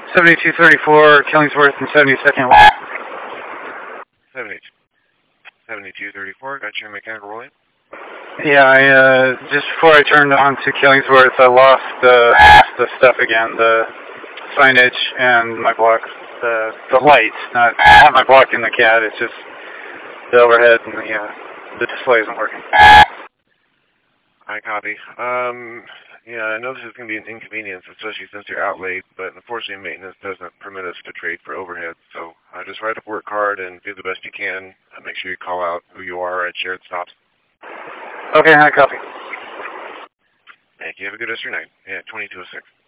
7234 Killingsworth and 72nd. 7234, got your mechanical rolling. Yeah, just before I turned on to Killingsworth, I lost the stuff again, the signage and my block, the lights, not my block in the CAD, it's just the overhead and the display isn't working. I copy. Yeah, I know this is going to be an inconvenience, especially since you're out late, but unfortunately maintenance doesn't permit us to trade for overhead, so just write up work hard and do the best you can. Make sure you call out who you are at shared stops. Okay, I copy. Thank you. Have a good rest of your night. Yeah, 2206.